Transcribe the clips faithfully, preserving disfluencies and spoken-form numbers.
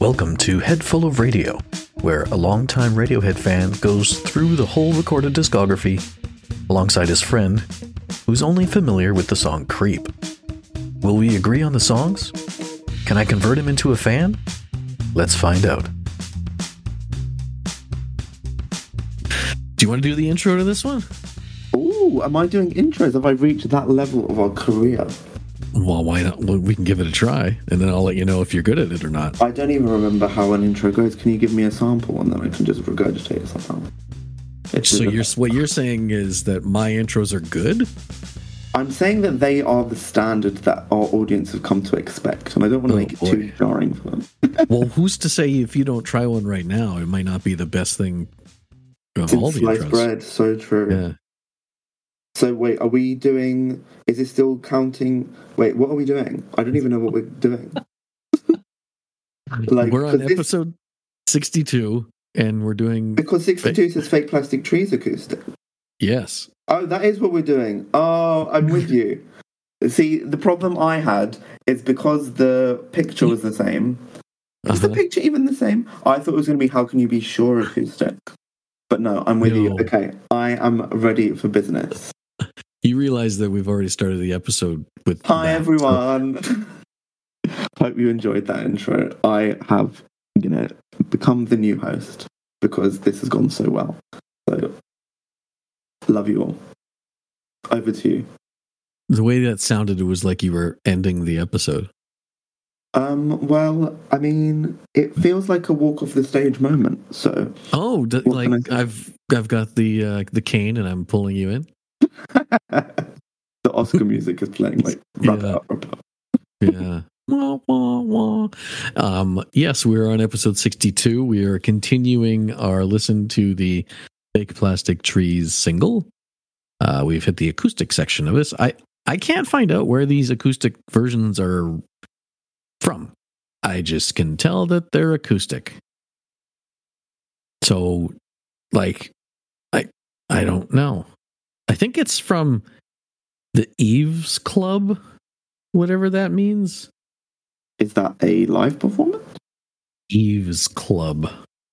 Welcome to Head Full of Radio, where a longtime Radiohead fan goes through the whole recorded discography alongside his friend, who's only familiar with the song Creep. Will we agree on the songs? Can I convert him into a fan? Let's find out. Do you want to do the intro to this one? Ooh, am I doing intros? Have I reached that level of our career? Well, why not? Well, we can give it a try, and then I'll let you know if you're good at it or not. I don't even remember how an intro goes. Can you give me a sample, and then I can just regurgitate it somehow? It's so you're, what you're saying is that my intros are good? I'm saying that they are the standard that our audience have come to expect, and I don't want to Oh, make it boy. too jarring for them. Well, who's to say if you don't try one right now, it might not be the best thing of all Since the sliced intros. bread, so true. Yeah. So wait, are we doing... Is it still counting... Wait, what are we doing? I don't even know what we're doing. Like, We're on 'cause this- episode sixty-two, and we're doing... Because sixty-two says Fake Plastic Trees acoustic. Yes. Oh, that is what we're doing. Oh, I'm with you. See, the problem I had is because the picture was the same. Is the Uh-huh. picture even the same? I thought it was going to be How Can You Be Sure acoustic. But no, I'm with you. No. Okay, I am ready for business. You realize that we've already started the episode with Hi, that, everyone. Hope you enjoyed that intro. I have, you know, become the new host because this has gone so well. So, love you all. Over to you. So the way that sounded, it was like you were ending the episode. Um, well, I mean, it feels like a walk off the stage moment. So, Oh, d- What like can I say? I've I've got the uh, the cane, and I'm pulling you in. the Oscar music is playing. Like, rub Yeah. it up, rub it up. Yeah. Wah, wah, wah. Um, yes, we're on episode sixty-two. We are continuing our listen to the Fake Plastic Trees single. Uh, we've hit the acoustic section of this. I, I can't find out where these acoustic versions are from. I just can tell that they're acoustic. So, like, I I don't know. I think it's from the Eves Club, whatever that means. Is that a live performance? Eves Club.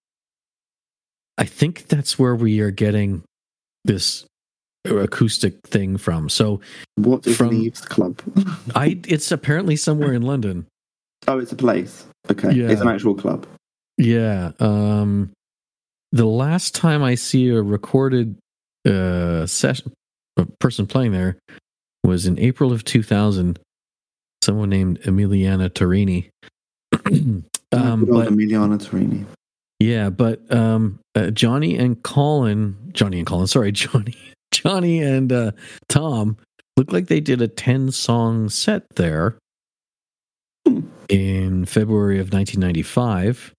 I think that's where we are getting this acoustic thing from. So What is From- an Eves Club? I it's apparently somewhere in London. Oh, it's a place. Okay, Yeah. it's an actual club. Yeah. Um the last time I see a recorded uh session a person playing there was in April of two thousand. Someone named Emiliana Torini. um Good old but Emiliana Torini. Yeah, but um, uh, Johnny and Colin, Johnny and Colin, sorry, Johnny, Johnny and uh, Tom looked like they did a ten-song set there Hmm. in February of nineteen ninety-five.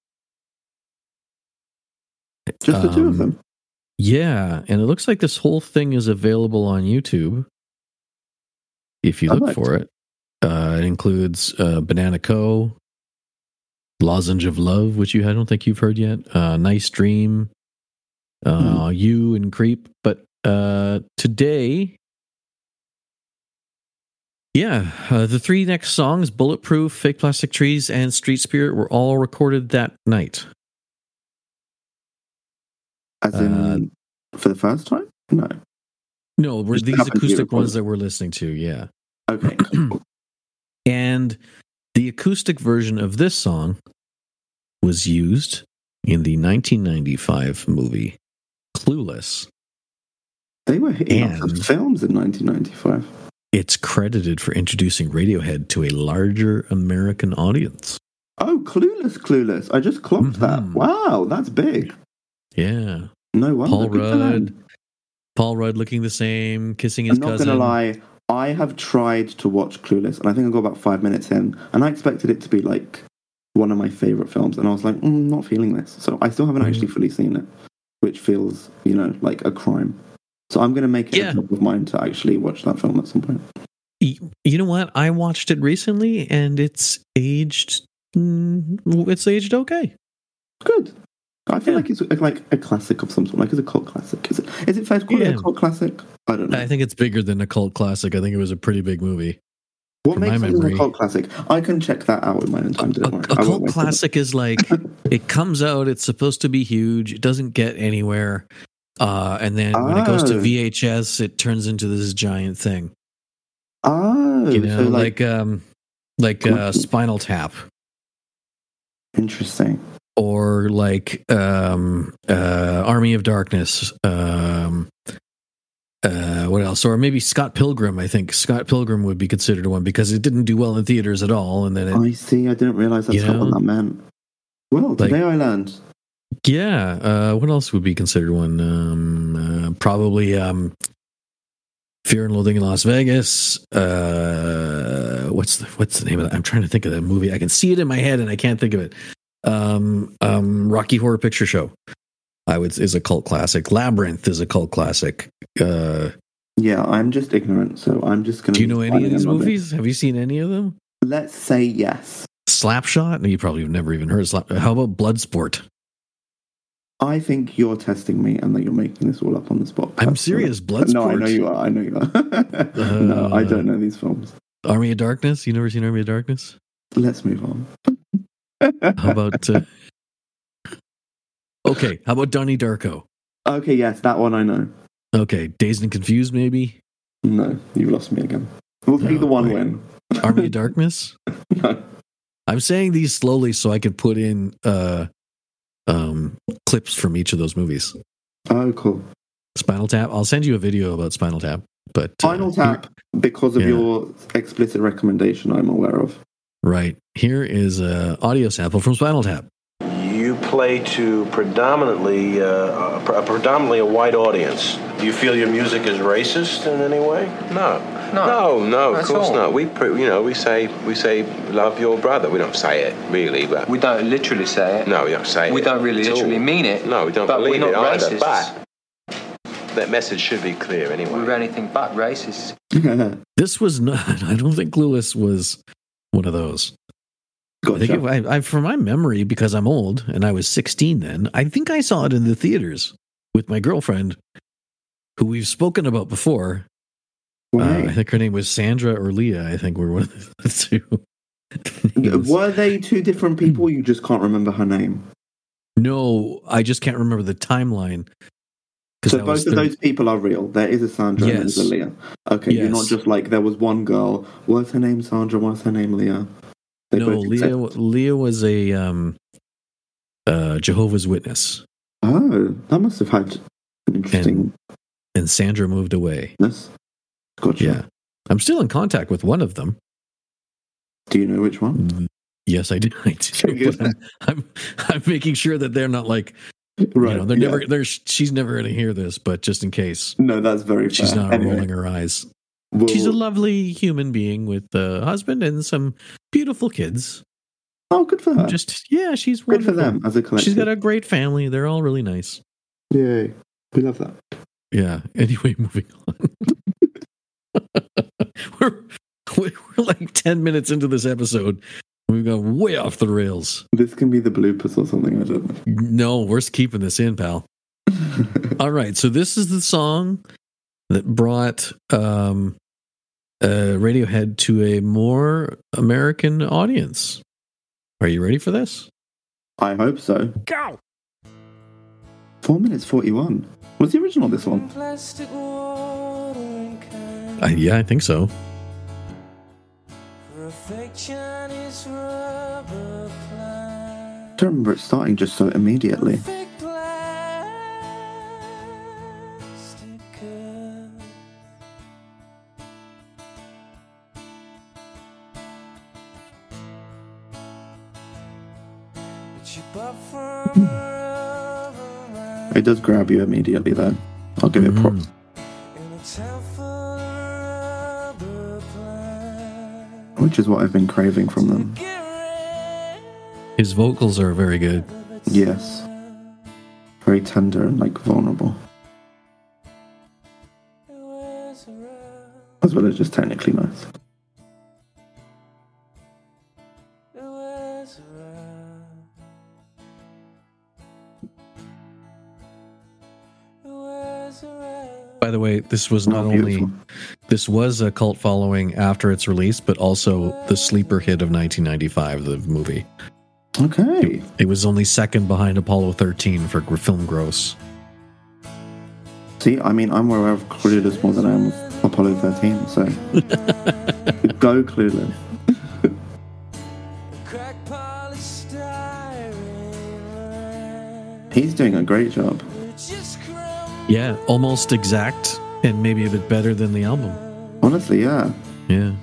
Just the two of Um, them. Yeah, and it looks like this whole thing is available on YouTube if you look Perfect. for it. Uh, it includes uh, Banana Co., Lozenge of Love, which you I don't think you've heard yet. Uh, Nice Dream, uh, You and Creep. But uh, today, yeah, uh, the three next songs, Bulletproof, Fake Plastic Trees, and Street Spirit, were all recorded that night. As in, for the first time? No. No, were Just these happened to be acoustic ones recorded. that we're listening to, yeah. Okay, cool. And the acoustic version of this song was used in the nineteen ninety-five movie Clueless. They were hitting off And- the films in nineteen ninety-five. It's credited for introducing Radiohead to a larger American audience. Oh, Clueless, Clueless. I just clocked that. Mhm. Wow, that's big. Yeah. No wonder. Paul Good for them. Rudd. Paul Rudd looking the same, kissing his I'm not cousin. going to lie. I have tried to watch Clueless, and I think I got about five minutes in, and I expected it to be like one of my favorite films, and I was like, mm, not feeling this. So I still haven't Mhm. actually fully seen it, which feels, you know, like a crime. So I'm going to make it Yeah. a top of mine to actually watch that film at some point. Y- You know what? I watched it recently, and it's aged. mm, It's aged okay. Good. I feel Yeah. like it's like a classic of some sort. Like it's a cult classic. Is it? Is it fair to call it Yeah. a cult classic? I don't know. I think it's bigger than a cult classic. I think it was a pretty big movie. What from makes my it a memory. cult classic? I can check that out in my own time. A, Don't worry. a I won't cult waste it. classic is like it comes out, it's supposed to be huge, it doesn't get anywhere, uh, and then when it goes to Oh. V H S, it turns into this giant thing. Oh, You know, so like, like, um, like uh, Spinal Tap, interesting. or like um, uh, Army of Darkness. Um, uh, what else? Or maybe Scott Pilgrim. I think Scott Pilgrim would be considered one because it didn't do well in theaters at all, and then it, I see. I didn't realize that's You what know? that meant. Well, Like- today I learned. yeah. Uh, what else would be considered one? Um, uh, probably um, Fear and Loathing in Las Vegas. Uh, what's the what's the name of that? I'm trying to think of that movie. I can see it in my head and I can't think of it. Um, um, Rocky Horror Picture Show, I would is a cult classic. Labyrinth is a cult classic. Uh, Yeah, I'm just ignorant, so I'm just going to. do you know any of these movies? Have you seen any of them? Let's say yes. Slapshot? No, you probably have never even heard of Slap. How about Bloodsport? I think you're testing me and that you're making this all up on the spot. I'm serious. Bloodsport. No, I know you are. I know you are. No, I don't know these films. Army of Darkness? You never seen Army of Darkness? Let's move on. How about uh, okay? How about Donnie Darko? Okay, yes, that one I know. Okay, Dazed and Confused, maybe. No, you've lost me again. We'll take No, the one wait. win. Army of Darkness. No. I'm saying these slowly so I can put in uh, um, clips from each of those movies. Oh, cool. Spinal Tap. I'll send you a video about Spinal Tap. But uh, Final Tap, because of Yeah. your explicit recommendation, I'm aware of. right here is a audio sample from Spinal Tap. You play to predominantly uh, a predominantly a white audience. Do you feel your music is racist in any way? No, No. no, no. Of Not at course all. not. We, pre- you know, we say we say love your brother. We don't say it really, but We don't literally say it. no, we don't say it. We don't really at all. literally mean it. No, we don't but believe we're not it either. racists. But that message should be clear anyway. We're anything but racist. This was not. I don't think Lewis was one of those. I think Gotcha. it, I, I, from my memory, because I'm old and I was sixteen then, I think I saw it in the theaters with my girlfriend, who we've spoken about before. Uh, Right. I think her name was Sandra or Leah. I think were one of the two. names. Were they two different people? You just can't remember her name. No, I just can't remember the timeline. 'Cause So that both was of thir- those people are real. There is a Sandra and Yes. there's a Leah. Okay, you're Yes. not just like there was one girl. Was her name Sandra? Was her name Leah? They No, both Leah. exist. Leah was a um, uh, Jehovah's Witness, Oh, that must have had an interesting. and Sandra moved away. Gotcha. Yeah, I'm still in contact with one of them. Do you know which one? Yes, I do. I do. But I'm, I'm I'm making sure that they're not like Right. you know they're yeah. never they're she's never going to hear this, but just in case No, that's very fair. she's not Anyway, rolling her eyes. we'll- She's a lovely human being with a husband and some beautiful kids. Oh, good for her. Just yeah, she's good wonderful. for them as a collective. She's got a great family. They're all really nice. Yay. We love that. Yeah. Anyway, moving on. we're, we're like ten minutes into this episode. We've gone way off the rails. This can be the bloopers or something. I don't know. No, we're keeping this in, pal. All right. So this is the song that brought um, uh, Radiohead to a more American audience. Are you ready for this? I hope so. Go. Four minutes forty-one. Was the original this one? Uh, yeah, I think so. I don't remember it starting just so immediately. It does grab you immediately, though. I'll give it props. Which is what I've been craving from them. His vocals are very good. Yes. Very tender and, like, vulnerable. As well as just technically nice. By the way, this was not Oh, only beautiful. this was a cult following after its release, but also the sleeper hit of nineteen ninety-five, the movie. Okay. It, it was only second behind Apollo thirteen for gr- film gross. See, I mean, I'm aware of Clueless more than I am with Apollo thirteen, so go Clueless. He's doing a great job. Yeah, almost exact, and maybe a bit better than the album. Honestly, yeah. Yeah.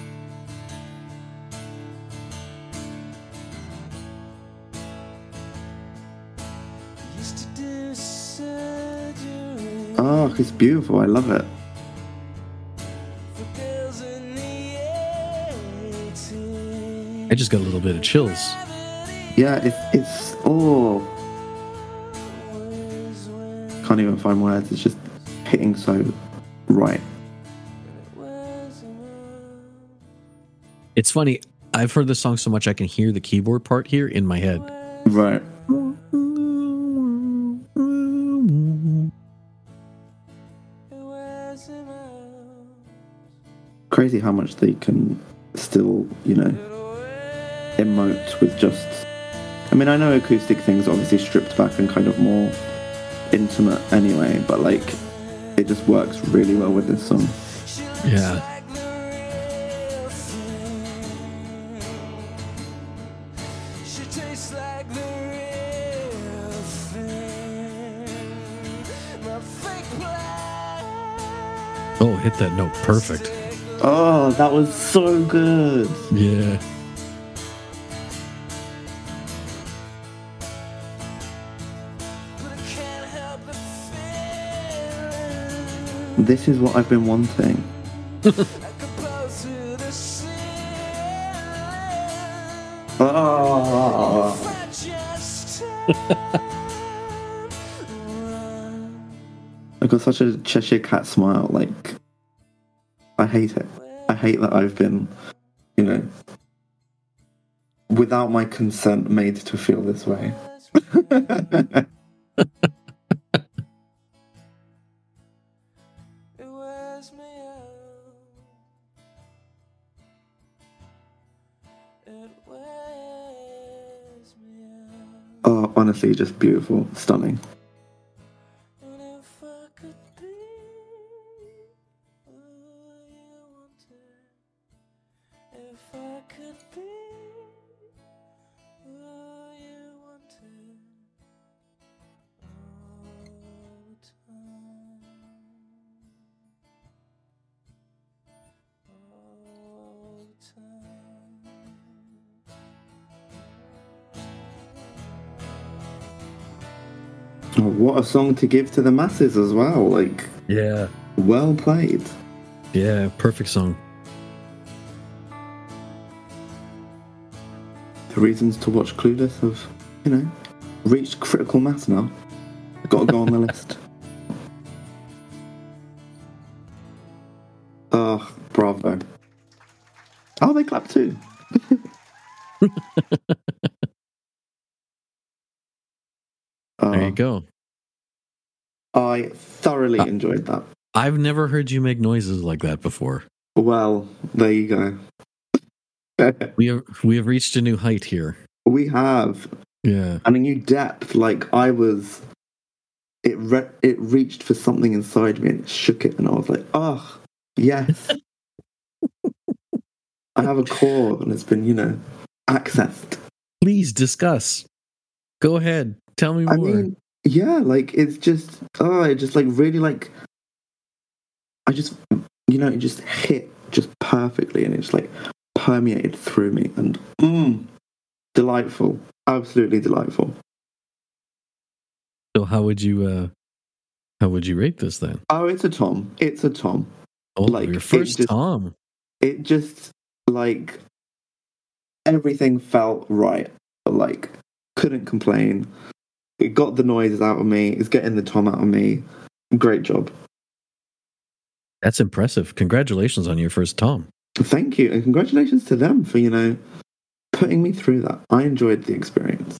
Oh, it's beautiful. I love it. I just got a little bit of chills. Yeah, it's it's oh, can't even find words. It's just hitting so right. It's funny. I've heard this song so much I can hear the keyboard part here in my head. Right. Crazy how much they can still, you know, emote with just. I mean, I know acoustic things obviously stripped back and kind of more intimate anyway, but like, it just works really well with this song. Yeah. Oh, hit that note perfect. Oh, that was so good. Yeah. This is what I've been wanting. Oh. I've got such a Cheshire Cat smile. Like, I hate it. I hate that I've been, you know, without my consent, made to feel this way. Oh, honestly, just beautiful, stunning. Oh, what a song to give to the masses as well. Like, Yeah. well played. Yeah, perfect song. The reasons to watch Clueless have, you know, reached critical mass now. Got to go on the list. Oh, bravo. Oh, they clap too. There you Uh, go. I thoroughly Uh, enjoyed that. I've never heard you make noises like that before. Well, there you go. We have we have reached a new height here. We have, Yeah. and a new depth. Like, I was, it re- it reached for something inside me and it shook it, and I was like, oh, yes. I have a core, and it's been, you know, accessed. Please discuss. Go ahead. Tell me more. I mean, yeah, like, it's just, oh, it just, like, really, like, I just, you know, it just hit just perfectly, and it just, like, permeated through me, and, mm, delightful. Absolutely delightful. So how would you uh how would you rate this then? Oh, it's a Tom. It's a Tom. Oh, Like, your it first just- Tom. It just, like, everything felt right. Like, couldn't complain. It got the noises out of me. It's getting the Tom out of me. Great job. That's impressive. Congratulations on your first Tom. Thank you. And congratulations to them for, you know, putting me through that. I enjoyed the experience.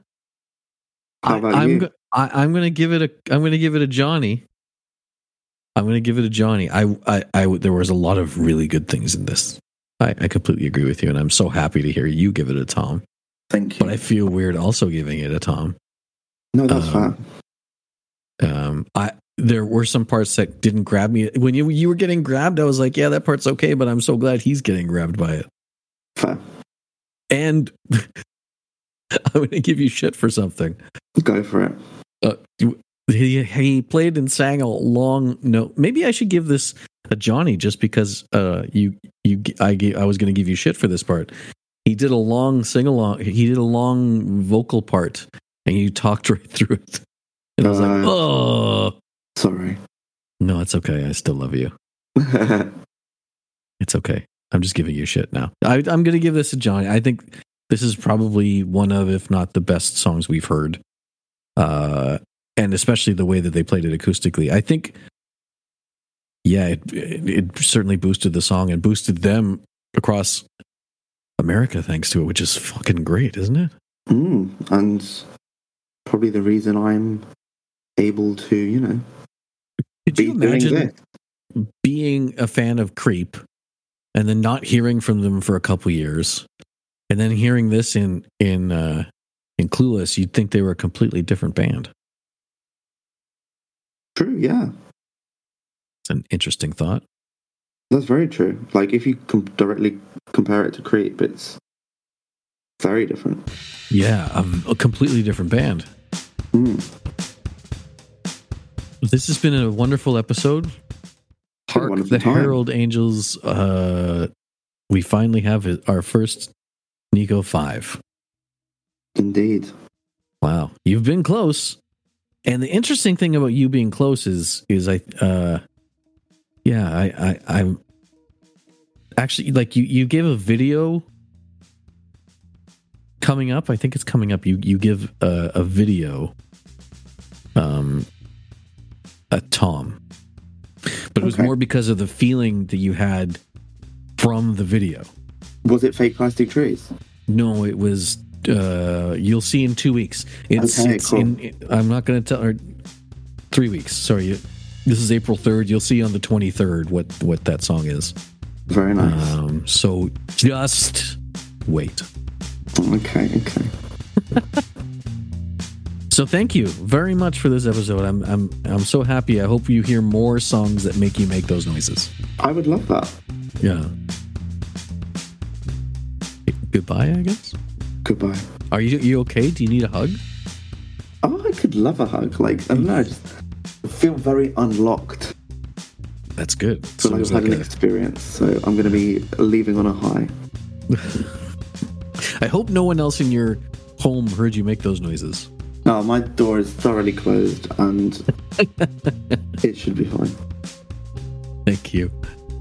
How about I, I'm you? go- I, I'm gonna give it a I'm gonna give it a Johnny. I'm going to give it a Johnny. I, I, I, there was a lot of really good things in this. I, I completely agree with you, and I'm so happy to hear you give it a Tom. Thank you. But I feel weird also giving it a Tom. No, that's um, fine. Um, I there were some parts that didn't grab me when you you were getting grabbed. I was like, yeah, that part's okay, but I'm so glad he's getting grabbed by it. Fair. And I'm going to give you shit for something. Go for it. Uh, he he played and sang a long note. Maybe I should give this a Johnny just because uh you you I gave, I was going to give you shit for this part. He did a long sing along. He did a long vocal part, and you talked right through it. And I was uh, like, oh, sorry. No, it's okay. I still love you. It's okay. I'm just giving you shit now. I, I'm going to give this a Johnny. I think this is probably one of, if not the best songs we've heard. Uh, and especially the way that they played it acoustically. I think, yeah, it, it, it certainly boosted the song and boosted them across America thanks to it, which is fucking great, isn't it? Mm, and probably the reason I'm able to, you know, Could be you doing imagine this. being a fan of Creep and then not hearing from them for a couple years, and then hearing this in in uh, in Clueless? You'd think they were a completely different band. True, yeah. It's an interesting thought. That's very true. Like, if you com- directly compare it to Creep, it's very different. Yeah, a, a completely different band. Mm. This has been a wonderful episode. Hark wonderful the time. Herald Angels. Uh, we finally have our first Nico five. Indeed. Wow, you've been close. And the interesting thing about you being close is, is I, uh, yeah, I, I, I'm actually like you. You gave a video coming up. I think it's coming up. You you give a, a video, um, a Tom, but it was Okay. more because of the feeling that you had from the video. Was it Fake Plastic Trees? No, it was. Uh, you'll see in two weeks. It's. Okay, it's cool. in, it, I'm not going to tell. Or three weeks. Sorry. You, this is April third. You'll see on the twenty-third what what that song is. Very nice. Um, so just wait. Okay, okay. So thank you very much for this episode. I'm I'm I'm so happy. I hope you hear more songs that make you make those noises. I would love that. Yeah. Goodbye, I guess. Goodbye. Are you you okay? Do you need a hug? Oh, I could love a hug. Like, I don't know, I just feel very unlocked. That's good. I feel So like it's I've had like an a- experience, so I'm going to be leaving on a high. I hope no one else in your home heard you make those noises. No, my door is thoroughly closed, and it should be fine. Thank you.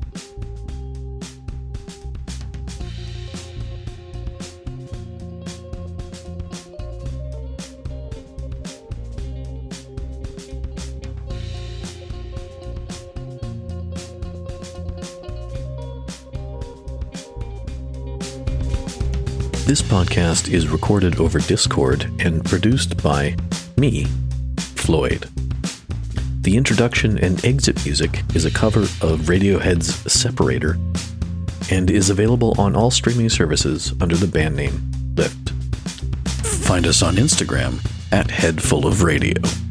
This podcast is recorded over Discord and produced by me, Floyd. The introduction and exit music is a cover of Radiohead's Separator and is available on all streaming services under the band name Lift. Find us on Instagram at Head Full of Radio.